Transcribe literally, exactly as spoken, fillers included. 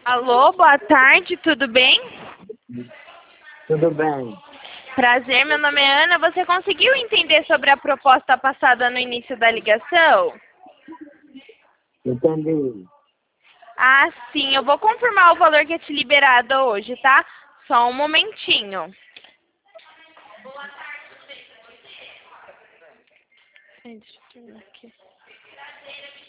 Alô, boa tarde, tudo bem? Tudo bem. Prazer, meu nome é Ana. Você conseguiu entender sobre a proposta passada no início da ligação? Entendi. Ah, sim, eu vou confirmar o valor que é te liberado hoje, tá? Só um momentinho. Ai, deixa eu terminar aqui.